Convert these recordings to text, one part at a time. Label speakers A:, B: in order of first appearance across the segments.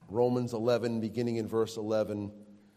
A: Romans 11, beginning in verse 11,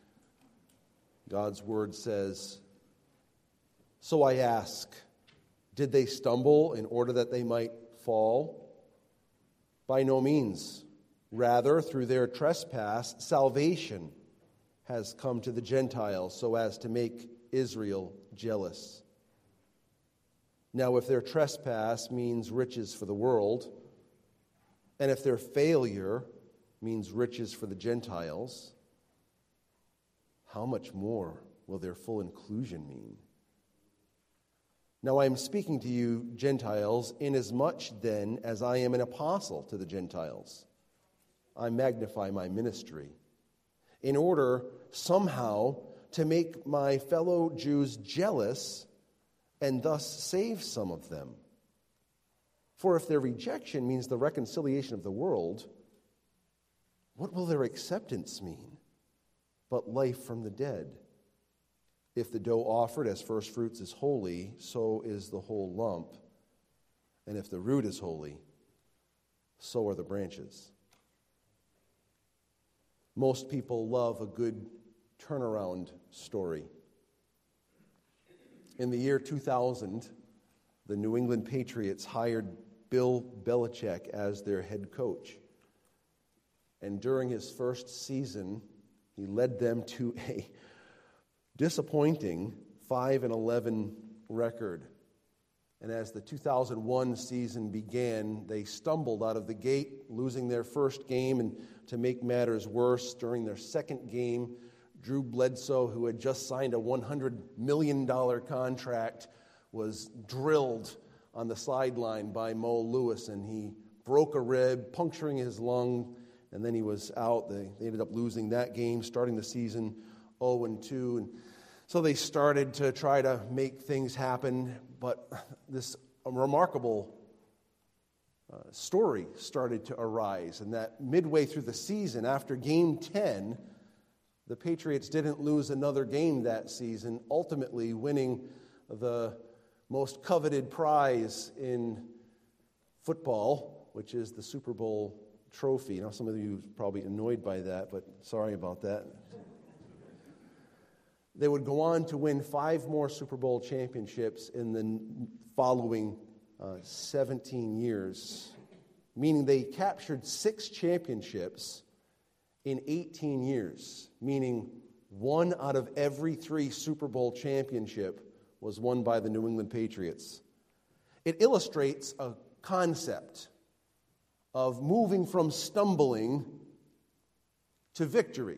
A: God's word says, "So I ask, did they stumble in order that they might fall? By no means. Rather, through their trespass, salvation has come to the Gentiles so as to make Israel jealous. Now, if their trespass means riches for the world, and if their failure means riches for the Gentiles, how much more will their full inclusion mean? Now I am speaking to you, Gentiles, inasmuch then as I am an apostle to the Gentiles. I magnify my ministry, in order somehow to make my fellow Jews jealous and thus save some of them. For if their rejection means the reconciliation of the world, what will their acceptance mean but life from the dead? If the dough offered as first fruits is holy, so is the whole lump. And if the root is holy, so are the branches." Most people love a good turnaround story. In the year 2000, the New England Patriots hired Bill Belichick as their head coach. And during his first season, he led them to a disappointing 5-11 record. And as the 2001 season began, they stumbled out of the gate, losing their first game. And to make matters worse, during their second game, Drew Bledsoe, who had just signed a $100 million contract, was drilled on the sideline by Mo Lewis, and he broke a rib, puncturing his lung, and then he was out. They ended up losing that game, starting the season 0-2. And so they started to try to make things happen, but this remarkable story started to arise, and that midway through the season, after Game 10, the Patriots didn't lose another game that season, ultimately winning the most coveted prize in football, which is the Super Bowl trophy. Now, some of you are probably annoyed by that, but sorry about that. They would go on to win 5 more Super Bowl championships in the following 17 years, meaning they captured 6 championships in 18 years, meaning 1 out of every 3 Super Bowl championship was won by the New England Patriots. It illustrates a concept of moving from stumbling to victory.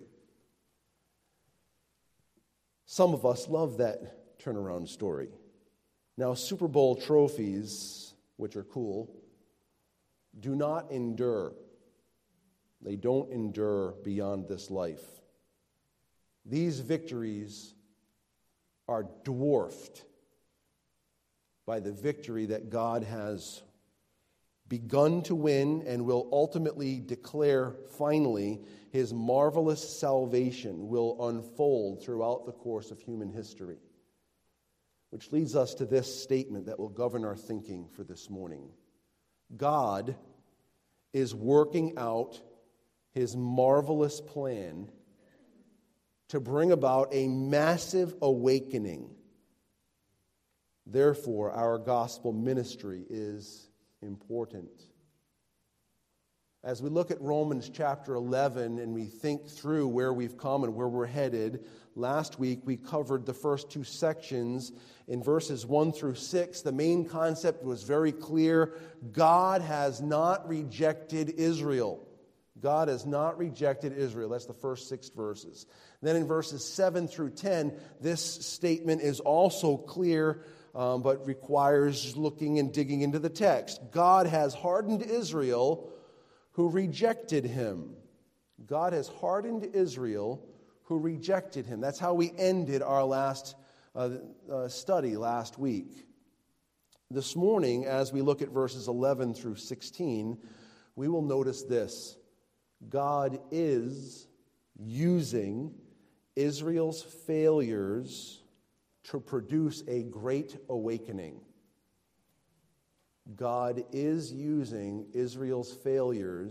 A: Some of us love that turnaround story. Now, Super Bowl trophies, which are cool, do not endure. They don't endure beyond this life. These victories are dwarfed by the victory that God has begun to win and will ultimately declare finally. His marvelous salvation will unfold throughout the course of human history. Which leads us to this statement that will govern our thinking for this morning. God is working out His marvelous plan to bring about a massive awakening. Therefore, our gospel ministry is important. As we look at Romans chapter 11 and we think through where we've come and where we're headed, last week we covered the first 2 sections. In verses 1 through 6, the main concept was very clear. God has not rejected Israel. God has not rejected Israel. That's the first 6 verses. Then in verses 7 through 10, this statement is also clear, but requires looking and digging into the text. God has hardened Israel, who rejected him. God has hardened Israel, who rejected him. That's how we ended our last study last week. This morning, as we look at verses 11 through 16, we will notice this. God is using Israel's failures to produce a great awakening. God is using Israel's failures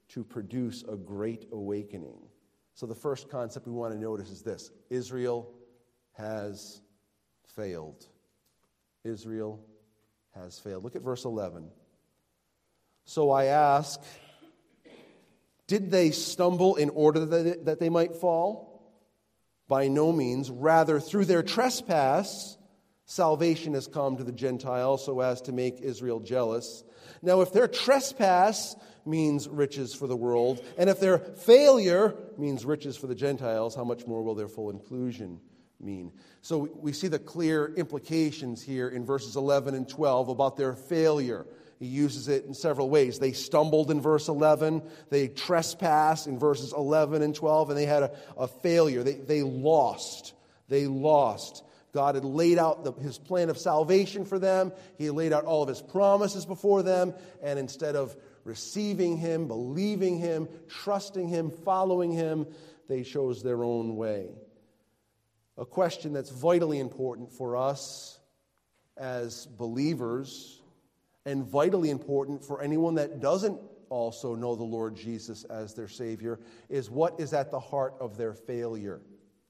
A: to produce a great awakening. So the first concept we want to notice is this: Israel has failed. Israel has failed. Look at verse 11. So I ask, did they stumble in order that they might fall? By no means. Rather, through their trespass, salvation has come to the Gentiles so as to make Israel jealous. Now, if their trespass means riches for the world, and if their failure means riches for the Gentiles, how much more will their full inclusion mean? So we see the clear implications here in verses 11 and 12 about their failure. He uses it in several ways. They stumbled in verse 11, they trespassed in verses 11 and 12, and they had a failure. They lost. They lost. God had laid out his plan of salvation for them. He had laid out all of his promises before them, and instead of receiving him, believing him, trusting him, following him, they chose their own way. A question that's vitally important for us as believers, and vitally important for anyone that doesn't also know the Lord Jesus as their Savior, is what is at the heart of their failure.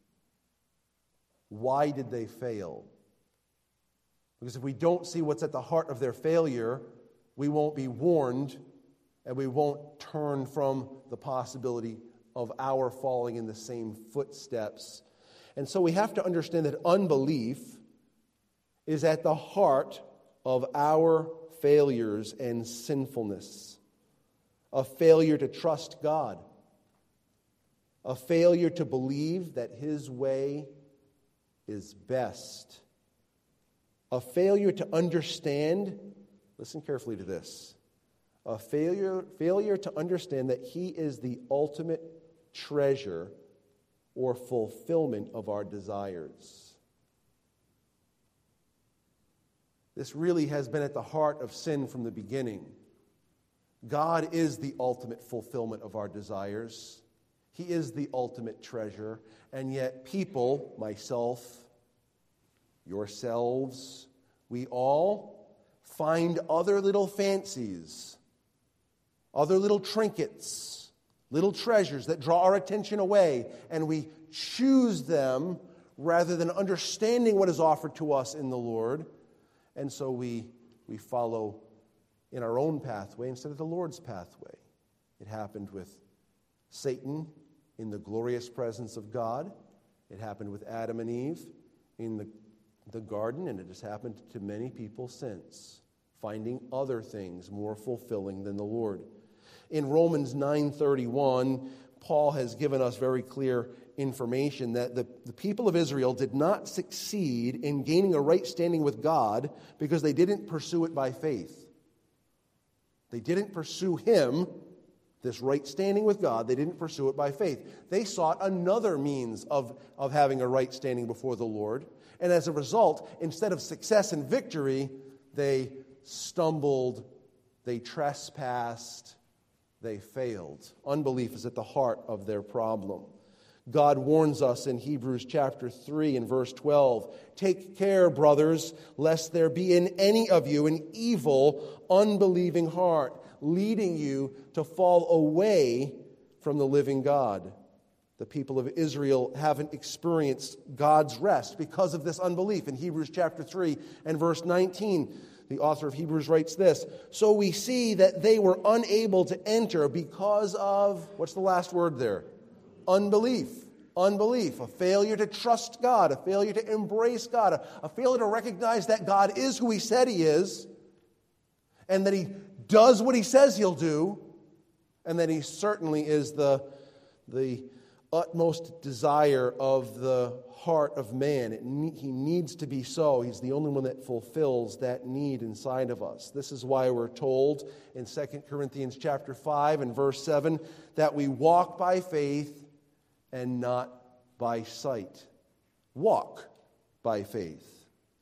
A: Why did they fail? Because if we don't see what's at the heart of their failure, we won't be warned, and we won't turn from the possibility of our falling in the same footsteps. And so we have to understand that unbelief is at the heart of our failures and sinfulness. A failure to trust God. A failure to believe that his way is best. A failure to understand, listen carefully to this, a failure to understand that he is the ultimate treasure or fulfillment of our desires. This really has been at the heart of sin from the beginning. God is the ultimate fulfillment of our desires. He is the ultimate treasure. And yet people, myself, yourselves, we all find other little fancies, other little trinkets, little treasures that draw our attention away, and we choose them rather than understanding what is offered to us in the Lord. And so we follow in our own pathway instead of the Lord's pathway. It happened with Satan in the glorious presence of God. It happened with Adam and Eve in the garden, and it has happened to many people since, finding other things more fulfilling than the Lord. In Romans 9:31, Paul has given us very clear information that the people of Israel did not succeed in gaining a right standing with God because they didn't pursue it by faith. They didn't pursue him, this right standing with God. They didn't pursue it by faith. They sought another means of having a right standing before the Lord. And as a result, instead of success and victory, they stumbled, they trespassed, they failed. Unbelief is at the heart of their problem. God warns us in Hebrews chapter 3 and verse 12, "Take care, brothers, lest there be in any of you an evil, unbelieving heart, leading you to fall away from the living God." The people of Israel haven't experienced God's rest because of this unbelief. In Hebrews chapter 3 and verse 19, the author of Hebrews writes this, "So we see that they were unable to enter because of," what's the last word there? Unbelief. Unbelief. A failure to trust God. A failure to embrace God. A failure to recognize that God is who he said he is, and that he does what he says he'll do, and that he certainly is the utmost desire of the heart of man. He needs to be so. He's the only one that fulfills that need inside of us. This is why we're told in 2 Corinthians chapter 5 and verse 7 that we walk by faith and not by sight. Walk by faith.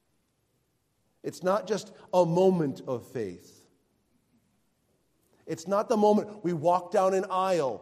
A: It's not just a moment of faith. It's not the moment we walk down an aisle.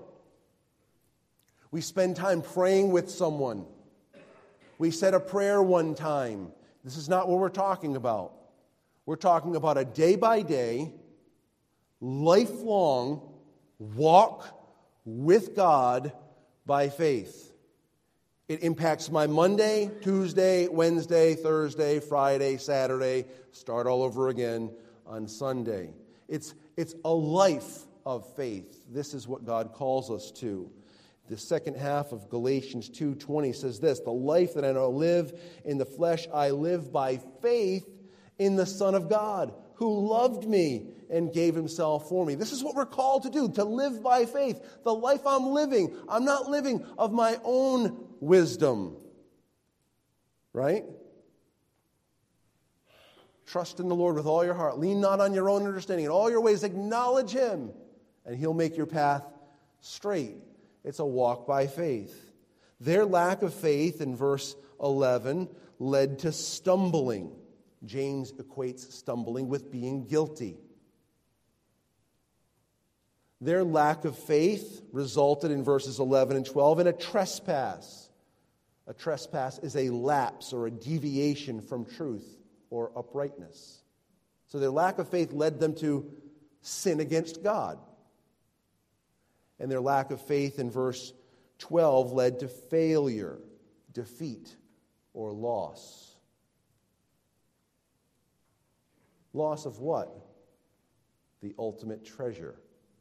A: We spend time praying with someone. We said a prayer one time. This is not what we're talking about. We're talking about a day-by-day, lifelong walk with God by faith. It impacts my Monday, Tuesday, Wednesday, Thursday, Friday, Saturday, start all over again on Sunday. It's a life of faith. This is what God calls us to. The second half of Galatians 2:20 says this, the life that I now live in the flesh, I live by faith in the Son of God, who loved me and gave himself for me. This is what we're called to do, to live by faith. The life I'm living, I'm not living of my own wisdom. Right? Trust in the Lord with all your heart. Lean not on your own understanding. In all your ways acknowledge him, and he'll make your path straight. It's a walk by faith. Their lack of faith in verse 11 led to stumbling. James equates stumbling with being guilty. Their lack of faith resulted in verses 11 and 12 in a trespass. A trespass is a lapse or a deviation from truth or uprightness. So their lack of faith led them to sin against God. And their lack of faith in verse 12 led to failure, defeat, or loss. Loss of what? The ultimate treasure.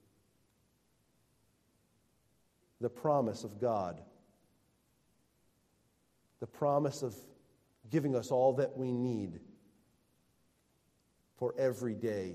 A: The promise of God. The promise of giving us all that we need for every day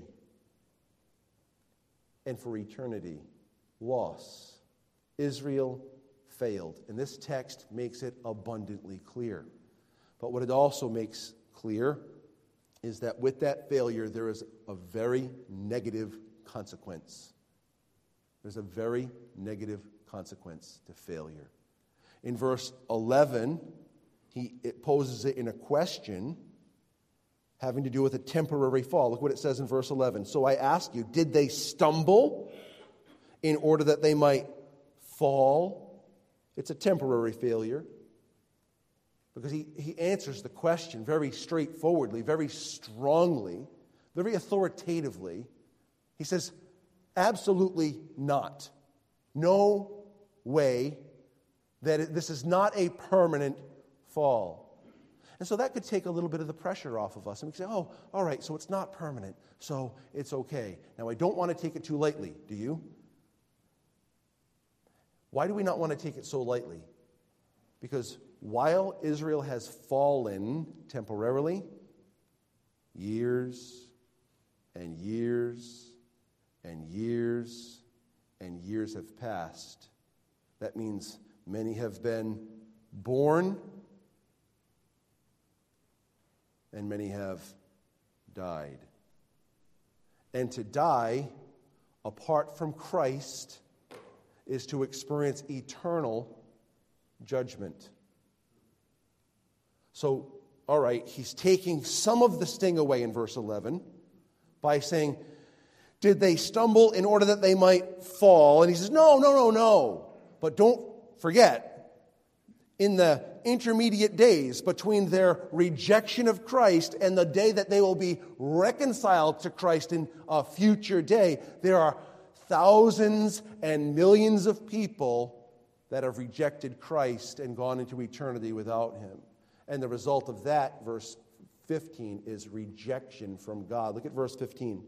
A: and for eternity. Loss. Israel failed. And this text makes it abundantly clear. But what it also makes clear is that with that failure, there is a very negative consequence. There's a very negative consequence to failure. In verse 11, it poses it in a question having to do with a temporary fall. Look what it says in verse 11. So I ask you, did they stumble in order that they might fall? It's a temporary failure. Because he answers the question very straightforwardly, very strongly, very authoritatively. He says, absolutely not. No way that this is not a permanent fall. And so that could take a little bit of the pressure off of us. And we can say, oh, all right, so it's not permanent, so it's okay. Now, I don't want to take it too lightly, do you? Why do we not want to take it so lightly? Because while Israel has fallen temporarily, years and years and years and years have passed. That means many have been born and many have died. And to die apart from Christ is to experience eternal judgment. So, all right, he's taking some of the sting away in verse 11 by saying, did they stumble in order that they might fall? And he says, no. But don't forget, in the intermediate days between their rejection of Christ and the day that they will be reconciled to Christ in a future day, there are thousands and millions of people that have rejected Christ and gone into eternity without him. And the result of that, verse 15, is rejection from God. Look at verse 15.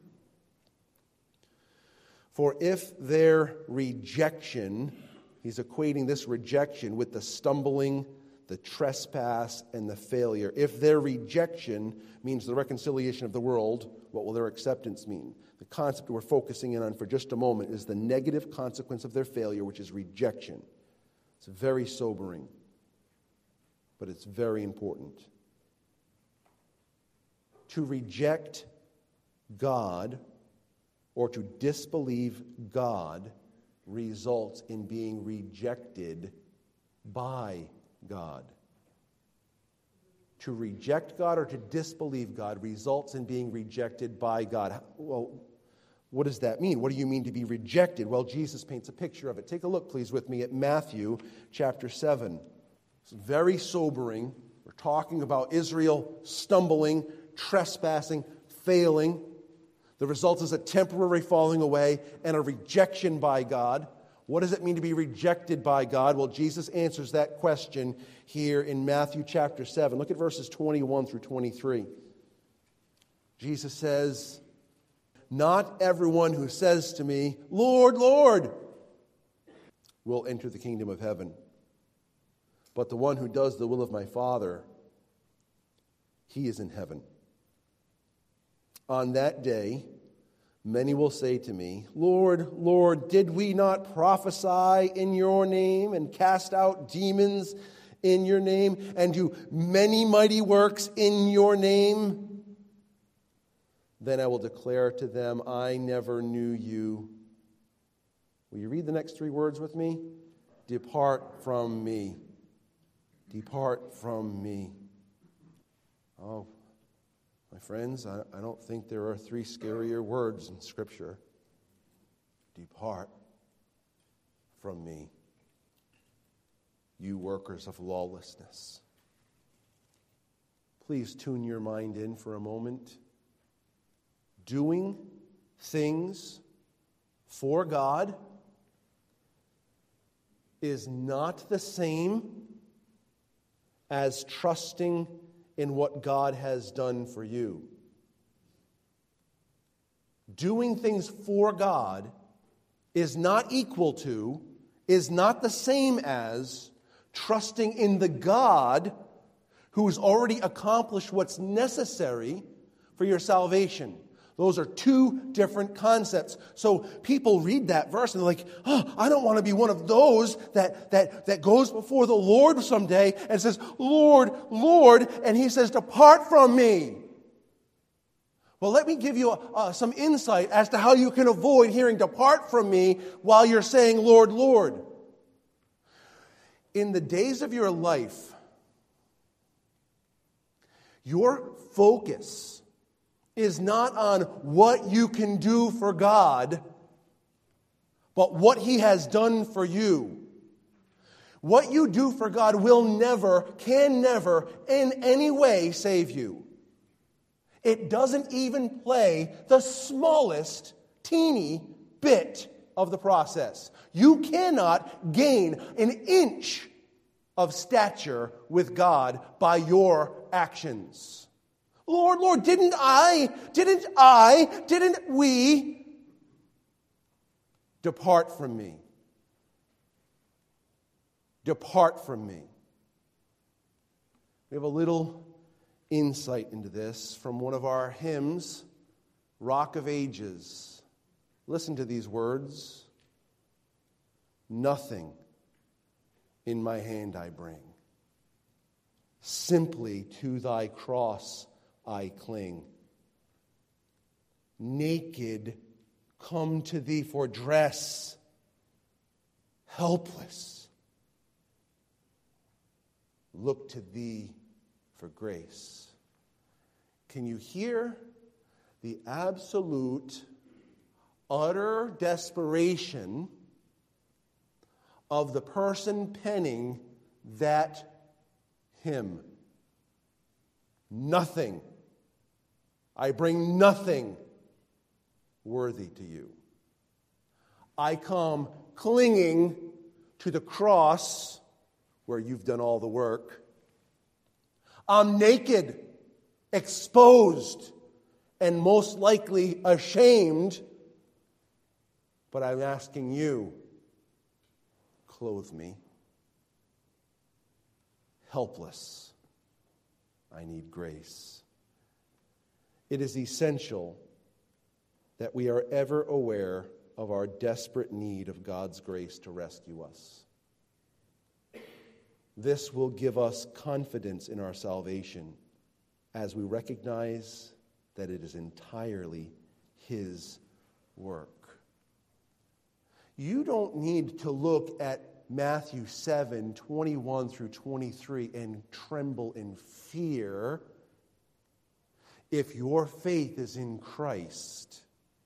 A: For if their rejection, he's equating this rejection with the stumbling, the trespass, and the failure. If their rejection means the reconciliation of the world, what will their acceptance mean? The concept we're focusing in on for just a moment is the negative consequence of their failure, which is rejection. It's very sobering, but it's very important. To reject God or to disbelieve God results in being rejected by God. To reject God or to disbelieve God results in being rejected by God. Well, what does that mean? What do you mean to be rejected? Well, Jesus paints a picture of it. Take a look, please, with me at Matthew chapter 7. It's very sobering. We're talking about Israel stumbling, trespassing, failing. The result is a temporary falling away and a rejection by God. What does it mean to be rejected by God? Well, Jesus answers that question here in Matthew chapter 7. Look at verses 21 through 23. Jesus says, "Not everyone who says to me, 'Lord, Lord,' will enter the kingdom of heaven, but the one who does the will of my Father, he is in heaven. On that day, many will say to me, 'Lord, Lord, did we not prophesy in your name and cast out demons in your name and do many mighty works in your name?' Then I will declare to them, 'I never knew you.'" Will you read the next three words with me? "Depart from me. Depart from me." Oh, my friends, I don't think there are three scarier words in Scripture. Depart from me, you workers of lawlessness. Please tune your mind in for a moment. Doing things for God is not the same as trusting in what God has done for you. Doing things for God is not equal to, is not the same as trusting in the God who's already accomplished what's necessary for your salvation. Those are two different concepts. So people read that verse and they're like, "Oh, I don't want to be one of those that goes before the Lord someday and says, 'Lord, Lord,' and he says, 'Depart from me.'" Well, let me give you some insight as to how you can avoid hearing "depart from me" while you're saying, "Lord, Lord." In the days of your life, your focus is not on what you can do for God, but what he has done for you. What you do for God will never, can never, in any way save you. It doesn't even play the smallest, teeny bit of the process. You cannot gain an inch of stature with God by your actions. "Lord, Lord, didn't we?" Depart from me. Depart from me. We have a little insight into this from one of our hymns, Rock of Ages. Listen to these words. "Nothing in my hand I bring. Simply to thy cross I cling. Naked, come to thee for dress. Helpless, look to thee for grace." Can you hear the absolute, utter desperation of the person penning that hymn? Nothing. I bring nothing worthy to you. I come clinging to the cross where you've done all the work. I'm naked, exposed, and most likely ashamed, but I'm asking you, clothe me. Helpless, I need grace. It is essential that we are ever aware of our desperate need of God's grace to rescue us. This will give us confidence in our salvation as we recognize that it is entirely His work. You don't need to look at Matthew 7, 21 through 23 and tremble in fear if your faith is in Christ.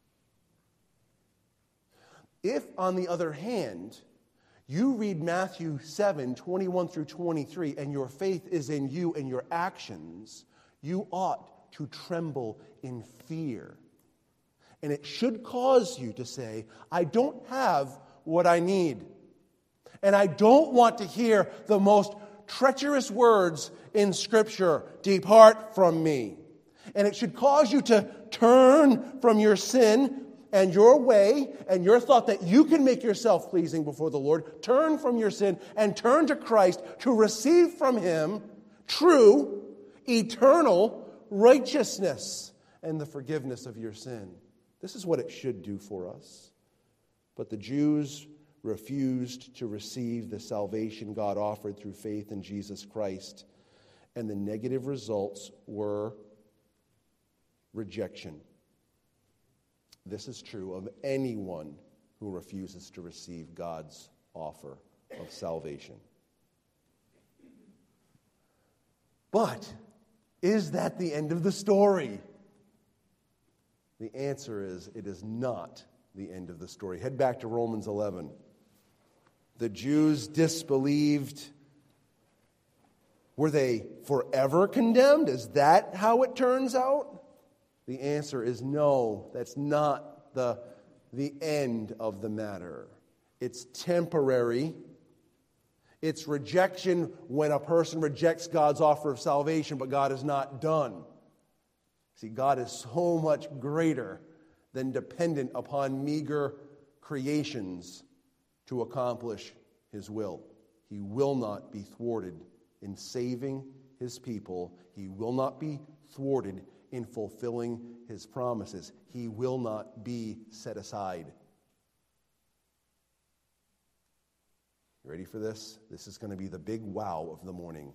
A: If, on the other hand, you read Matthew 7, 21 through 23, and your faith is in you and your actions, you ought to tremble in fear. And it should cause you to say, I don't have what I need. And I don't want to hear the most treacherous words in Scripture, depart from me. And it should cause you to turn from your sin and your way and your thought that you can make yourself pleasing before the Lord. Turn from your sin and turn to Christ to receive from Him true, eternal righteousness and the forgiveness of your sin. This is what it should do for us. But the Jews refused to receive the salvation God offered through faith in Jesus Christ. And the negative results were rejection. This is true of anyone who refuses to receive God's offer of salvation. But is that the end of the story? The answer is, it is not the end of the story. Head back to Romans 11. The Jews disbelieved. Were they forever condemned? Is that how it turns out? The answer is no. That's not the end of the matter. It's temporary. It's rejection when a person rejects God's offer of salvation, but God is not done. See, God is so much greater than dependent upon meager creations to accomplish His will. He will not be thwarted in saving His people. He will not be thwarted in fulfilling His promises. He will not be set aside. You ready for this? This is going to be the big wow of the morning.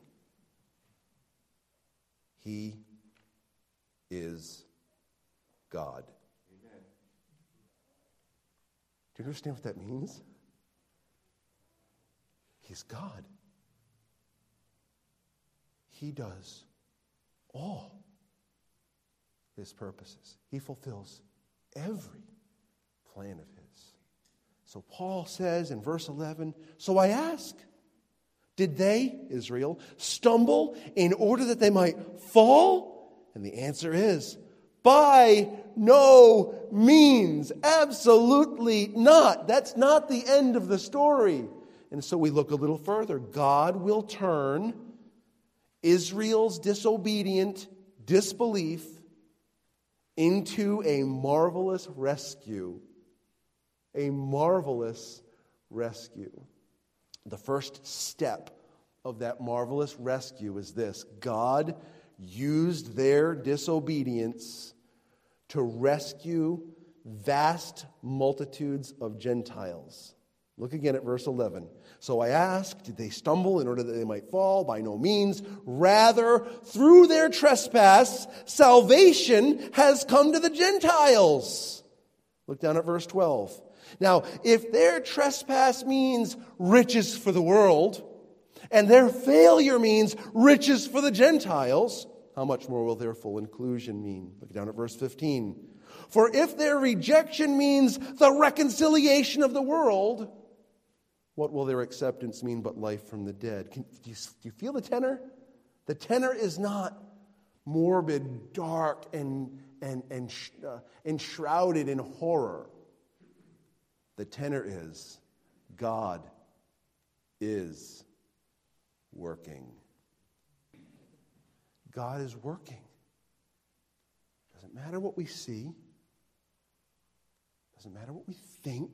A: He is God. Amen. Do you understand what that means? He's God. He does all His purposes. He fulfills every plan of His. So Paul says in verse 11, so I ask, did they, Israel, stumble in order that they might fall? And the answer is, by no means. Absolutely not. That's not the end of the story. And so we look a little further. God will turn Israel's disobedient disbelief into a marvelous rescue. A marvelous rescue. The first step of that marvelous rescue is this. God used their disobedience to rescue vast multitudes of Gentiles. Look again at verse 11. So I ask, did they stumble in order that they might fall? By no means. Rather, through their trespass, salvation has come to the Gentiles. Look down at verse 12. Now, if their trespass means riches for the world, and their failure means riches for the Gentiles, how much more will their full inclusion mean? Look down at verse 15. For if their rejection means the reconciliation of the world, what will their acceptance mean but life from the dead? Do you feel the tenor? The tenor is not morbid, dark, and enshrouded in horror. The tenor is, God is working. God is working. Doesn't matter what we see. Doesn't matter what we think.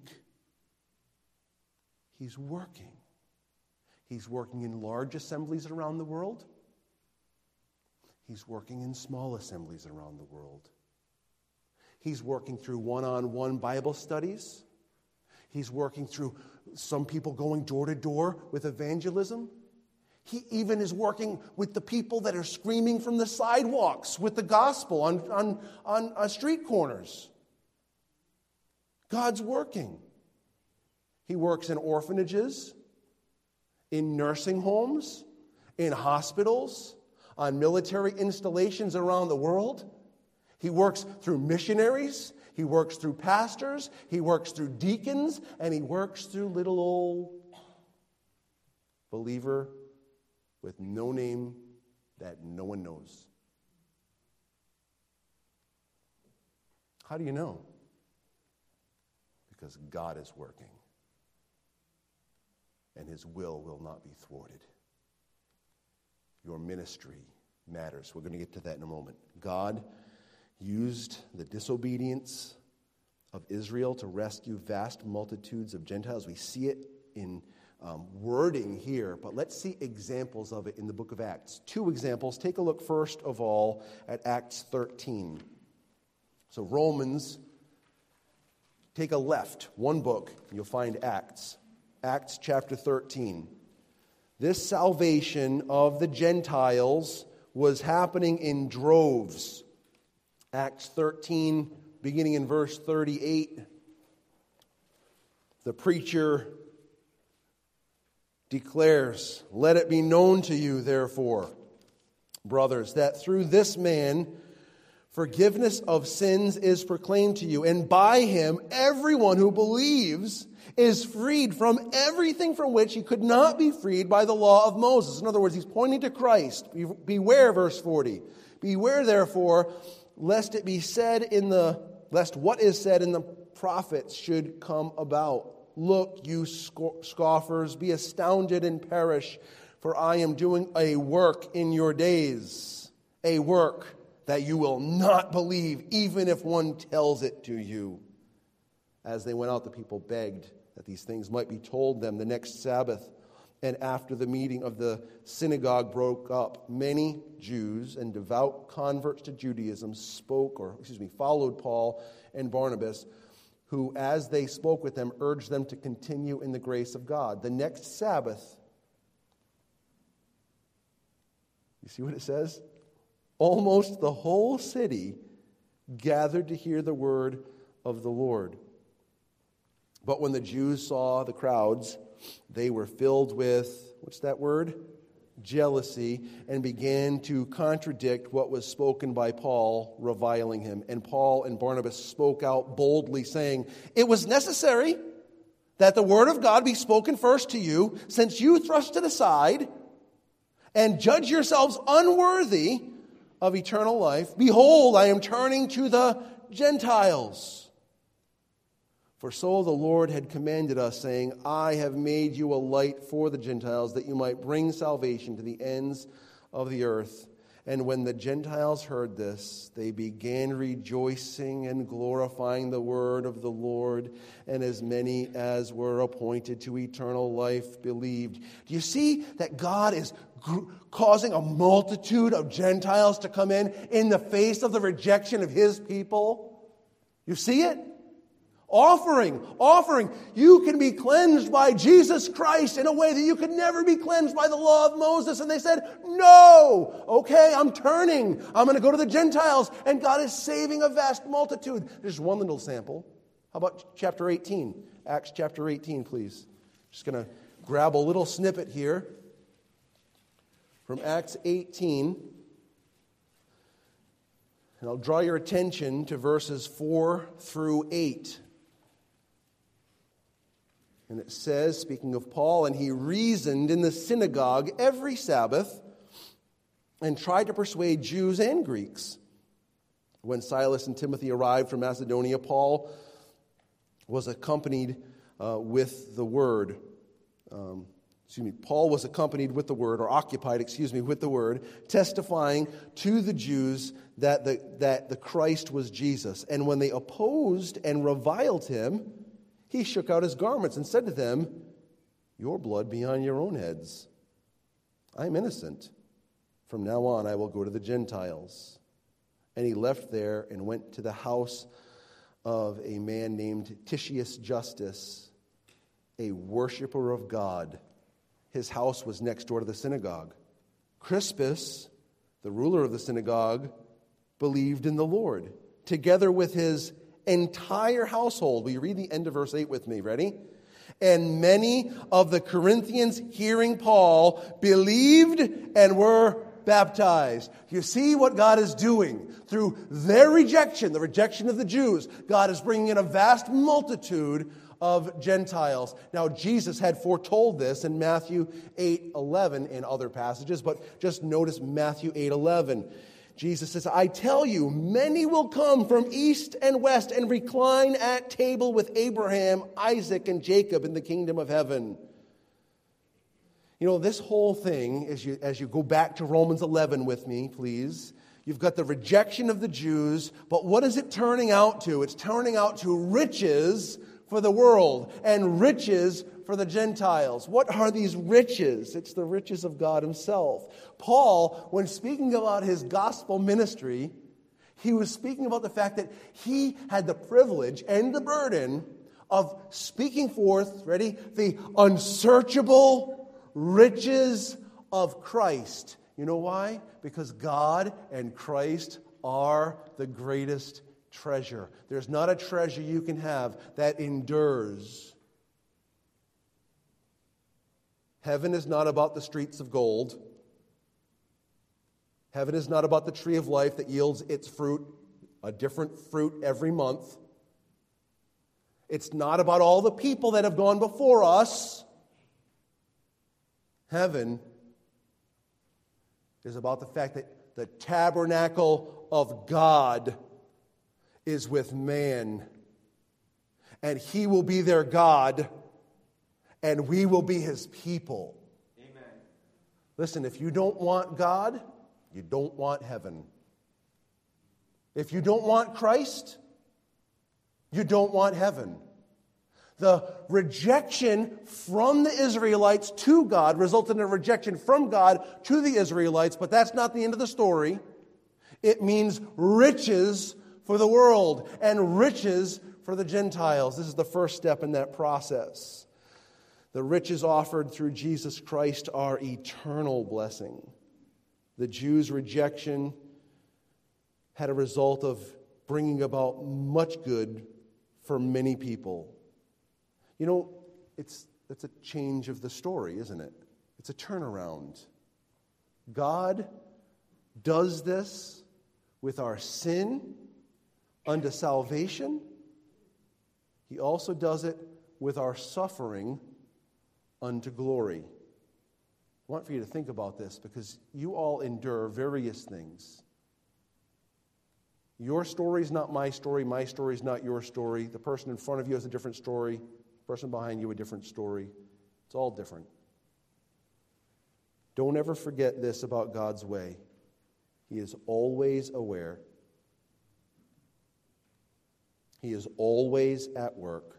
A: He's working. He's working in large assemblies around the world. He's working in small assemblies around the world. He's working through one-on-one Bible studies. He's working through some people going door to door with evangelism. He even is working with the people that are screaming from the sidewalks with the gospel on street corners. God's working. He works in orphanages, in nursing homes, in hospitals, on military installations around the world. He works through missionaries. He works through pastors. He works through deacons. And he works through little old believer with no name that no one knows. How do you know? because God is working, and his will not be thwarted. Your ministry matters. We're going to get to that in a moment. God used the disobedience of Israel to rescue vast multitudes of Gentiles. We see it in wording here, but let's see examples of it in the book of Acts. 2 examples. Take a look first of all at Acts 13. So Romans, take a left, one book, and you'll find Acts. Acts chapter 13. This salvation of the Gentiles was happening in droves. Acts 13, beginning in verse 38. The preacher declares, "Let it be known to you, therefore, brothers, that through this man forgiveness of sins is proclaimed to you, and by him everyone who believes is freed from everything from which he could not be freed by the law of Moses." In other words, he's pointing to Christ. Beware, verse 40. "Beware, therefore, lest what is said in the prophets should come about. Look, you scoffers, be astounded and perish, for I am doing a work in your days, a work that you will not believe, even if one tells it to you." As they went out, the people begged that these things might be told them the next Sabbath. And after the meeting of the synagogue broke up, many Jews and devout converts to Judaism followed Paul and Barnabas, who, as they spoke with them, urged them to continue in the grace of God. The next Sabbath, you see what it says? Almost the whole city gathered to hear the word of the Lord. But when the Jews saw the crowds, they were filled with, what's that word? Jealousy, and began to contradict what was spoken by Paul, reviling him. And Paul and Barnabas spoke out boldly, saying, "It was necessary that the word of God be spoken first to you, since you thrust it aside and judge yourselves unworthy of eternal life. Behold, I am turning to the Gentiles. For so the Lord had commanded us, saying, I have made you a light for the Gentiles, that you might bring salvation to the ends of the earth. And when the Gentiles heard this, they began rejoicing and glorifying the word of the Lord, and as many as were appointed to eternal life believed." Do you see that God is causing a multitude of Gentiles to come in the face of the rejection of His people? You see it? Offering. You can be cleansed by Jesus Christ in a way that you could never be cleansed by the law of Moses. And they said, no, okay, I'm turning. I'm going to go to the Gentiles. And God is saving a vast multitude. There's one little sample. How about chapter 18? Acts chapter 18, please. Just going to grab a little snippet here from Acts 18. And I'll draw your attention to verses 4 through 8. And it says, speaking of Paul, "And he reasoned in the synagogue every Sabbath and tried to persuade Jews and Greeks. When Silas and Timothy arrived from Macedonia, Paul was accompanied with the word. Paul was accompanied with the word, or occupied, with the word, testifying to the Jews that the Christ was Jesus. And when they opposed and reviled him, he shook out his garments and said to them, Your blood be on your own heads. I am innocent. From now on I will go to the Gentiles. And he left there and went to the house of a man named Titius Justus, a worshiper of God. His house was next door to the synagogue. Crispus, the ruler of the synagogue, believed in the Lord, together with his entire household. Will you read the end of verse 8 with me? Ready? And many of the Corinthians, hearing Paul, believed and were baptized. You see what God is doing through their rejection, the rejection of the Jews. God is bringing in a vast multitude of Gentiles. Now, Jesus had foretold this in Matthew 8:11 and other passages, but just notice Matthew 8:11. Jesus says, I tell you, many will come from east and west and recline at table with Abraham, Isaac, and Jacob in the kingdom of heaven. You know, this whole thing, as you go back to Romans 11 with me, please, you've got the rejection of the Jews, but what is it turning out to? It's turning out to riches for the world and riches for the Gentiles. What are these riches? It's the riches of God himself. Paul, when speaking about his gospel ministry, he was speaking about the fact that he had the privilege and the burden of speaking forth, ready, the unsearchable riches of Christ. You know why? Because God and Christ are the greatest treasure. There's not a treasure you can have that endures. Heaven is not about the streets of gold. Heaven is not about the tree of life that yields its fruit, a different fruit every month. It's not about all the people that have gone before us. Heaven is about the fact that the tabernacle of God is with man. And he will be their God, and we will be his people. Amen. Listen, if you don't want God, you don't want heaven. If you don't want Christ, you don't want heaven. The rejection from the Israelites to God resulted in a rejection from God to the Israelites, but that's not the end of the story. It means riches for the world and riches for the Gentiles. This is the first step in that process. The riches offered through Jesus Christ are eternal blessing. The Jews' rejection had a result of bringing about much good for many people. You know, it's a change of the story, isn't it? It's a turnaround. God does this with our sin unto salvation. He also does it with our suffering unto glory. I want for you to think about this because you all endure various things. Your story is not my story is not your story. The person in front of you has a different story. The person behind you a different story. It's all different. Don't ever forget this about God's way. He is always aware. He is always at work.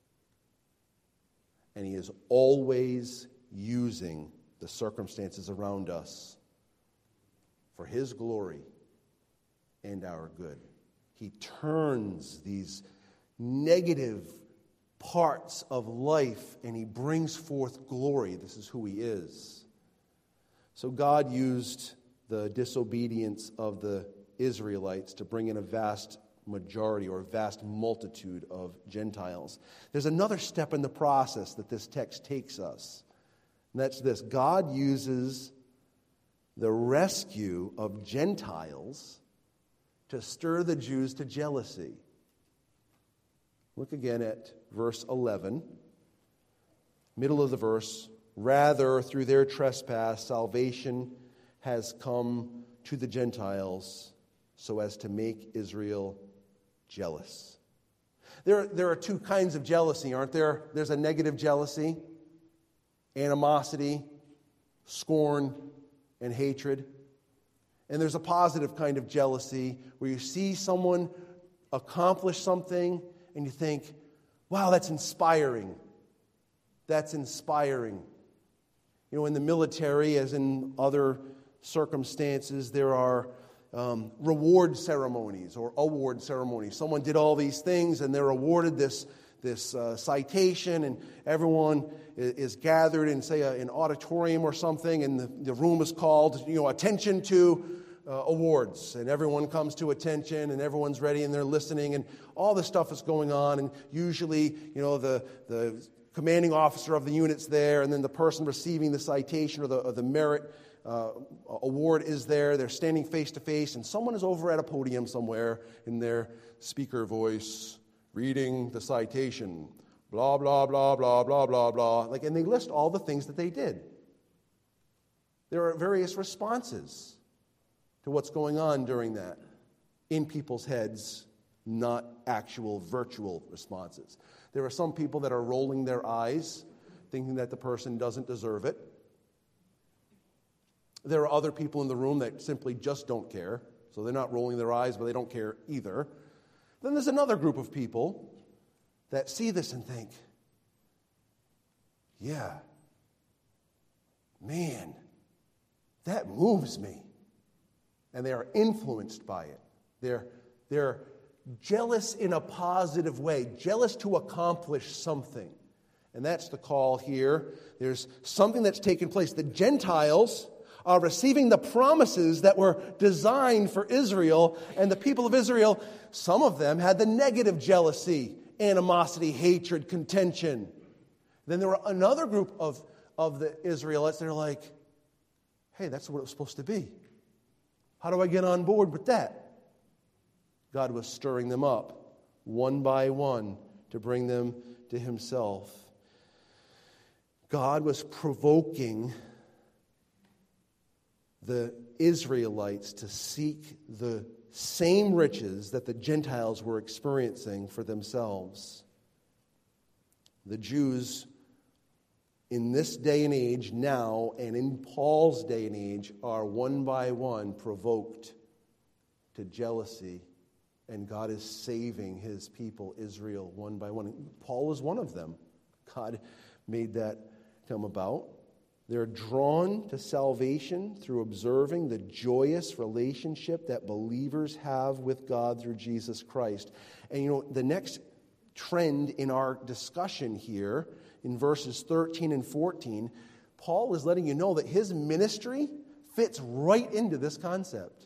A: And he is always using the circumstances around us for his glory and our good. He turns these negative parts of life and he brings forth glory. This is who he is. So God used the disobedience of the Israelites to bring in a vast majority or a vast multitude of Gentiles. There's another step in the process that this text takes us. And that's this. God uses the rescue of Gentiles to stir the Jews to jealousy. Look again at verse 11. Middle of the verse. Rather, through their trespass, salvation has come to the Gentiles so as to make Israel jealous. There are two kinds of jealousy, aren't there? There's a negative jealousy, animosity, scorn, and hatred. And there's a positive kind of jealousy where you see someone accomplish something and you think, wow, that's inspiring. That's inspiring. You know, in the military, as in other circumstances, there are reward ceremonies or award ceremonies. Someone did all these things and they're awarded this citation, and everyone is gathered in, say, an auditorium or something, and the room is called, attention to awards, and everyone comes to attention, and everyone's ready, and they're listening, and all this stuff is going on, and usually, the commanding officer of the unit's there, and then the person receiving the citation or the merit award is there. They're standing face to face, and someone is over at a podium somewhere in their speaker voice reading the citation. Blah, blah, blah, blah, blah, blah, blah. And they list all the things that they did. There are various responses. to what's going on during that in people's heads, not actual virtual responses. There are some people that are rolling their eyes, thinking that the person doesn't deserve it. There are other people in the room that simply just don't care. So they're not rolling their eyes, but they don't care either. Then there's another group of people that see this and think, yeah, man, that moves me. And they are influenced by it. They're jealous in a positive way, jealous to accomplish something. And that's the call here. There's something that's taken place. The Gentiles are receiving the promises that were designed for Israel, and the people of Israel, some of them had the negative jealousy, animosity, hatred, contention. Then there were another group of the Israelites that are like, hey, that's what it was supposed to be. How do I get on board with that? God was stirring them up one by one to bring them to himself. God was provoking the Israelites to seek the same riches that the Gentiles were experiencing for themselves. The Jews in this day and age now, and in Paul's day and age, are one by one provoked to jealousy, and God is saving his people, Israel, one by one. Paul is one of them. God made that come about. They're drawn to salvation through observing the joyous relationship that believers have with God through Jesus Christ. And the next trend in our discussion here, in verses 13 and 14, Paul is letting you know that his ministry fits right into this concept.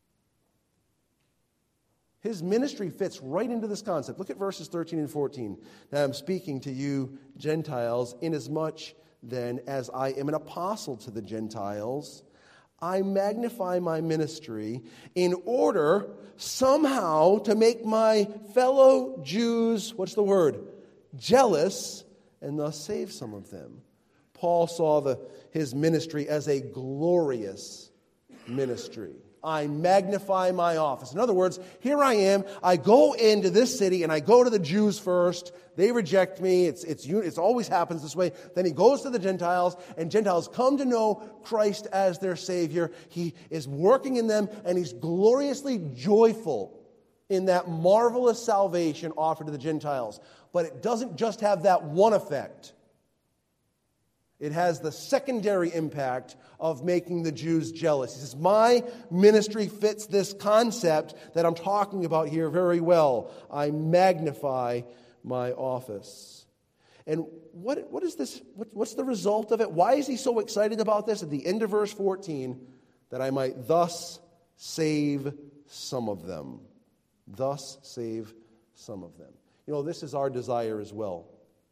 A: His ministry fits right into this concept. Look at verses 13 and 14. Now I'm speaking to you, Gentiles, inasmuch then as I am an apostle to the Gentiles, I magnify my ministry in order somehow to make my fellow Jews, what's the word? Jealous, and thus save some of them. Paul saw his ministry as a glorious ministry. I magnify my office. In other words, here I am. I go into this city and I go to the Jews first. They reject me. It always happens this way. Then he goes to the Gentiles, and Gentiles come to know Christ as their Savior. He is working in them, and he's gloriously joyful in that marvelous salvation offered to the Gentiles. But it doesn't just have that one effect. It has the secondary impact of making the Jews jealous. He says, my ministry fits this concept that I'm talking about here very well. I magnify my office. And what is this? What's the result of it? Why is he so excited about this? At the end of verse 14, that I might thus save some of them. Thus save some of them. This is our desire as well.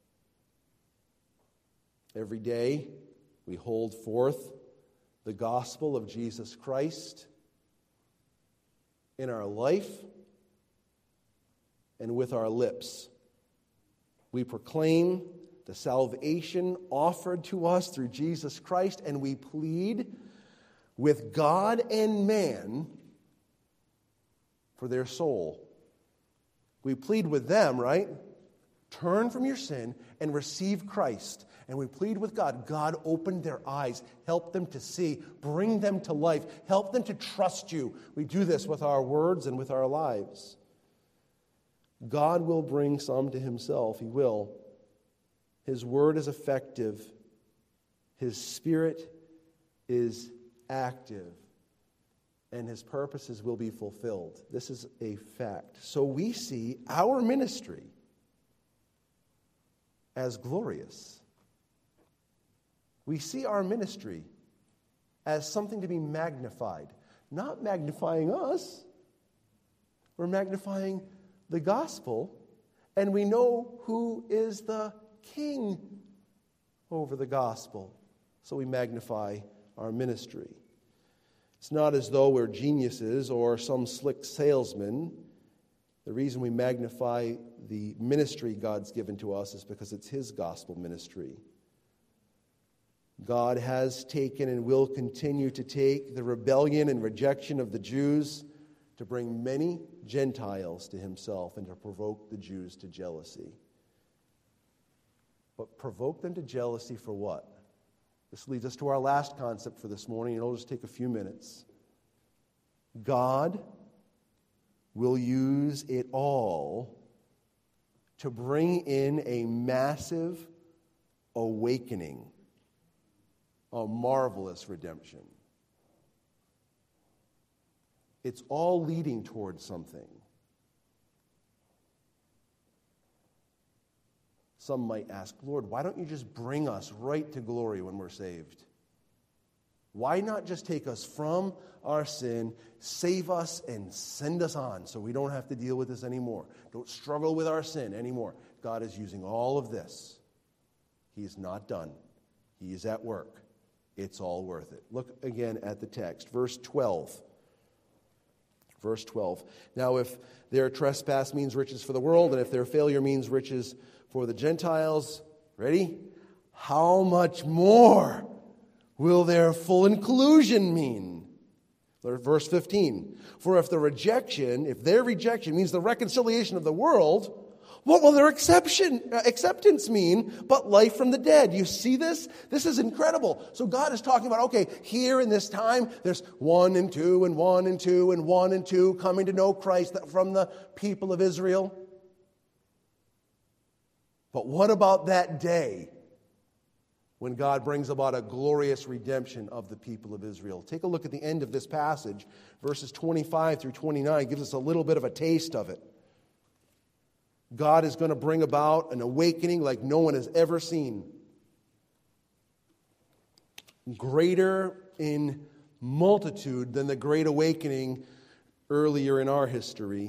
A: Every day, we hold forth the gospel of Jesus Christ in our life and with our lips. We proclaim the salvation offered to us through Jesus Christ, and we plead with God and man for their soul. We plead with them, right? Turn from your sin and receive Christ. And we plead with God. God, open their eyes. Help them to see. Bring them to life. Help them to trust you. We do this with our words and with our lives. God will bring some to himself. He will. His word is effective. His spirit is active. And his purposes will be fulfilled. This is a fact. So we see our ministry as glorious. We see our ministry as something to be magnified. Not magnifying us. We're magnifying the gospel. And we know who is the king over the gospel. So we magnify our ministry. It's not as though we're geniuses or some slick salesman. The reason we magnify the ministry God's given to us is because it's his gospel ministry. God has taken and will continue to take the rebellion and rejection of the Jews to bring many Gentiles to himself and to provoke the Jews to jealousy. But provoke them to jealousy for what? This leads us to our last concept for this morning, and it'll just take a few minutes. God will use it all to bring in a massive awakening, a marvelous redemption. It's all leading towards something. Some might ask, Lord, why don't you just bring us right to glory when we're saved? Why not just take us from our sin, save us, and send us on so we don't have to deal with this anymore? Don't struggle with our sin anymore. God is using all of this. He is not done. He is at work. It's all worth it. Look again at the text. Verse 12. Verse 12. Now, if their trespass means riches for the world, and if their failure means riches for the Gentiles, ready? How much more will their full inclusion mean? Verse 15. For if their rejection means the reconciliation of the world, what will their acceptance mean but life from the dead? You see this? This is incredible. So God is talking about, okay, here in this time, there's 1 and 2 and 1 and 2 and 1 and 2 coming to know Christ from the people of Israel. But what about that day when God brings about a glorious redemption of the people of Israel? Take a look at the end of this passage. Verses 25 through 29 gives us a little bit of a taste of it. God is going to bring about an awakening like no one has ever seen. Greater in multitude than the Great Awakening earlier in our history.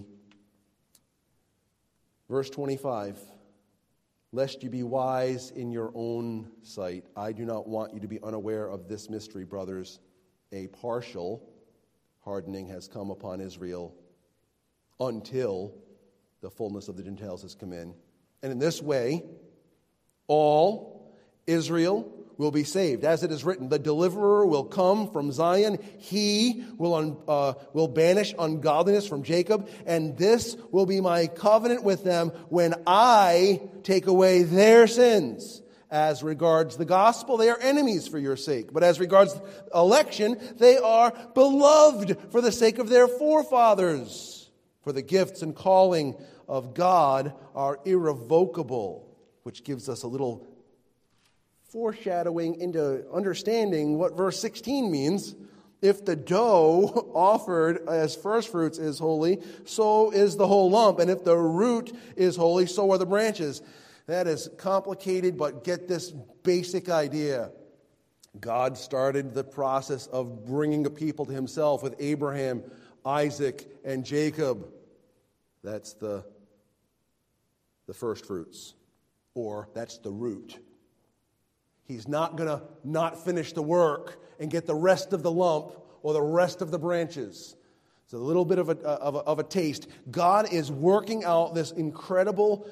A: Verse 25. Lest you be wise in your own sight, I do not want you to be unaware of this mystery, brothers. A partial hardening has come upon Israel until the fullness of the Gentiles has come in. And in this way, all Israel will be saved. As it is written, the deliverer will come from Zion. He will banish ungodliness from Jacob. And this will be my covenant with them when I take away their sins. As regards the gospel, they are enemies for your sake. But as regards election, they are beloved for the sake of their forefathers. For the gifts and calling of God are irrevocable, which gives us a little foreshadowing into understanding what verse 16 means. If the dough offered as first fruits is holy, so is the whole lump. And if the root is holy, so are the branches. That is complicated, but get this basic idea. God started the process of bringing a people to himself with Abraham, Isaac, and Jacob. That's the first fruits, or that's the root. He's not going to not finish the work and get the rest of the lump or the rest of the branches. It's a little bit of a taste. God is working out this incredible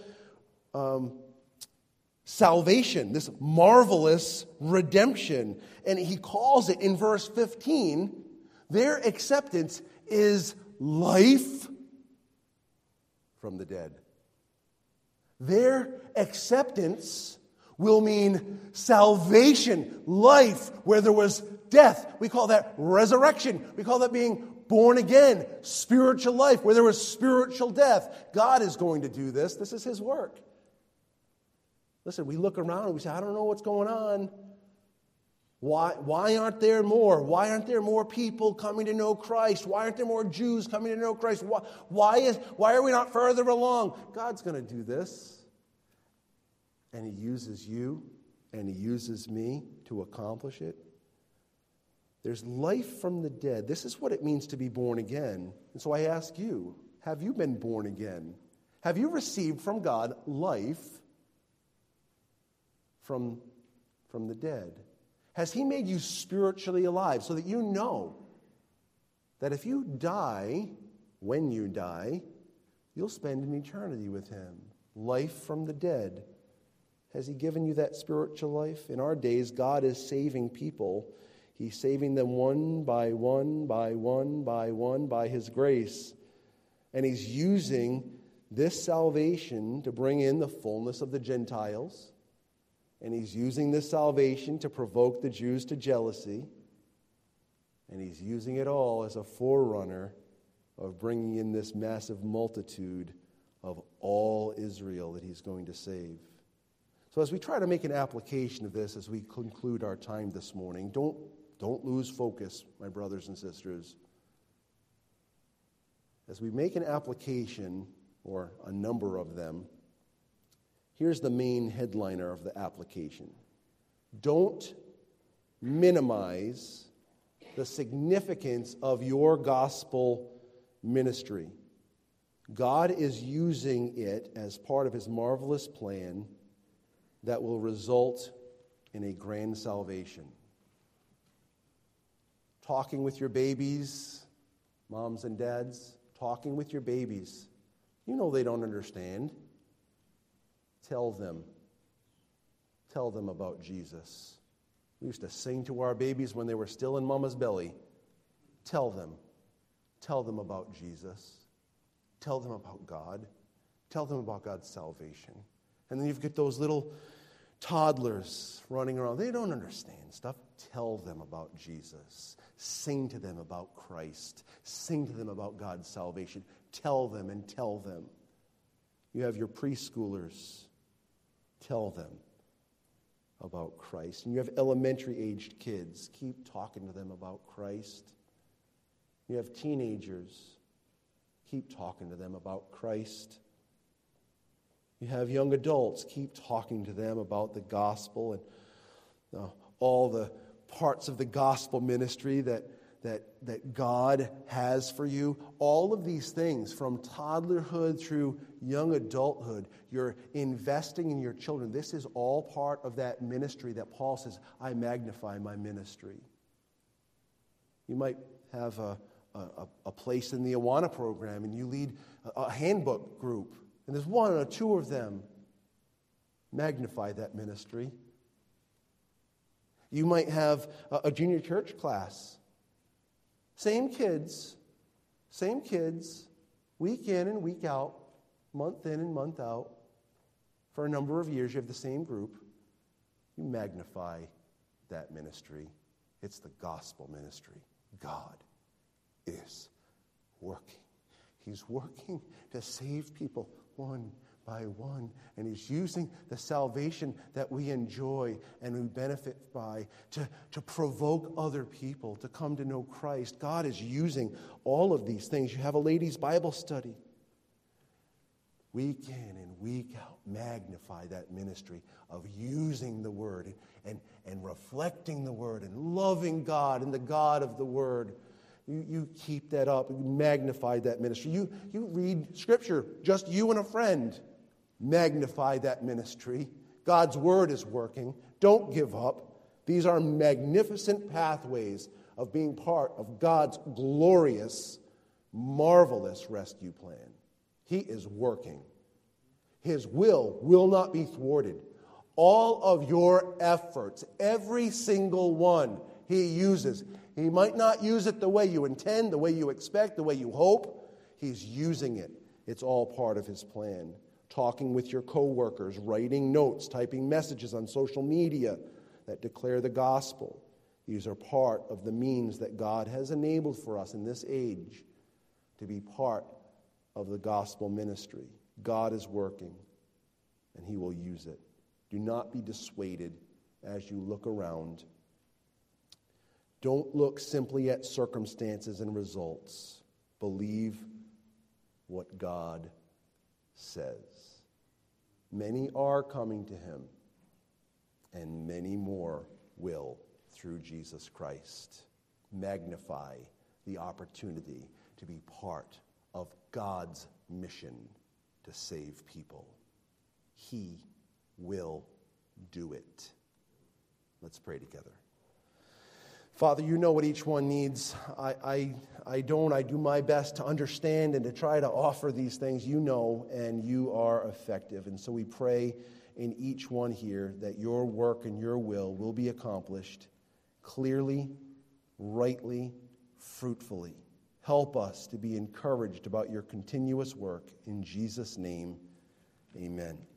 A: salvation, this marvelous redemption. And he calls it in verse 15, their acceptance is life from the dead. Their acceptance will mean salvation, life, where there was death. We call that resurrection. We call that being born again, spiritual life, where there was spiritual death. God is going to do this. This is his work. Listen, we look around and we say, I don't know what's going on. Why aren't there more? Why aren't there more people coming to know Christ? Why aren't there more Jews coming to know Christ? Why are we not further along? God's going to do this. And he uses you and he uses me to accomplish it. There's life from the dead. This is what it means to be born again. And so I ask you, have you been born again? Have you received from God life from the dead? Has he made you spiritually alive so that you know that if you die, when you die, you'll spend an eternity with him? Life from the dead Has he given you that spiritual life? In our days, God is saving people. He's saving them one by one, by one, by one, by his grace. And he's using this salvation to bring in the fullness of the Gentiles. And he's using this salvation to provoke the Jews to jealousy. And he's using it all as a forerunner of bringing in this massive multitude of all Israel that he's going to save. So as we try to make an application of this as we conclude our time this morning, don't lose focus, my brothers and sisters. As we make an application, or a number of them, here's the main headliner of the application. Don't minimize the significance of your gospel ministry. God is using it as part of his marvelous plan that will result in a grand salvation. Talking with your babies, moms and dads, talking with your babies. You know they don't understand. Tell them about Jesus. We used to sing to our babies when they were still in mama's belly. Tell them about Jesus. Tell them about God. Tell them about God's salvation. And then you've got those little toddlers running around. They don't understand stuff. Tell them about Jesus. Sing to them about Christ. Sing to them about God's salvation. Tell them and tell them. You have your preschoolers. Tell them about Christ. And you have elementary-aged kids. Keep talking to them about Christ. You have teenagers. Keep talking to them about Christ. You have young adults. Keep talking to them about the gospel and all the parts of the gospel ministry that God has for you. All of these things, from toddlerhood through young adulthood, you're investing in your children. This is all part of that ministry that Paul says, I magnify my ministry. You might have a place in the Awana program, and you lead a handbook group, and there's one or two of them. Magnify that ministry. You might have a junior church class. Same kids, week in and week out, month in and month out. For a number of years, you have the same group. You magnify that ministry. It's the gospel ministry. God is working. He's working to save people one by one, and he's using the salvation that we enjoy and we benefit by to provoke other people to come to know Christ. God is using all of these things. You have a ladies' Bible study. Week in and week out, magnify that ministry of using the Word and reflecting the Word and loving God and the God of the Word. You keep that up. You magnify that ministry. You read Scripture, just you and a friend. Magnify that ministry. God's Word is working. Don't give up. These are magnificent pathways of being part of God's glorious, marvelous rescue plan. He is working. His will not be thwarted. All of your efforts, every single one, he uses. He might not use it the way you intend, the way you expect, the way you hope. He's using it. It's all part of his plan. Talking with your coworkers, writing notes, typing messages on social media that declare the gospel. These are part of the means that God has enabled for us in this age to be part of the gospel ministry. God is working, and he will use it. Do not be dissuaded as you look around. Don't look simply at circumstances and results. Believe what God says. Many are coming to him, and many more will through Jesus Christ. Magnify the opportunity to be part of God's mission to save people. He will do it. Let's pray together. Father, you know what each one needs. I don't. I do my best to understand and to try to offer these things. You know, and you are effective. And so we pray in each one here that your work and your will be accomplished clearly, rightly, fruitfully. Help us to be encouraged about your continuous work. In Jesus' name, amen.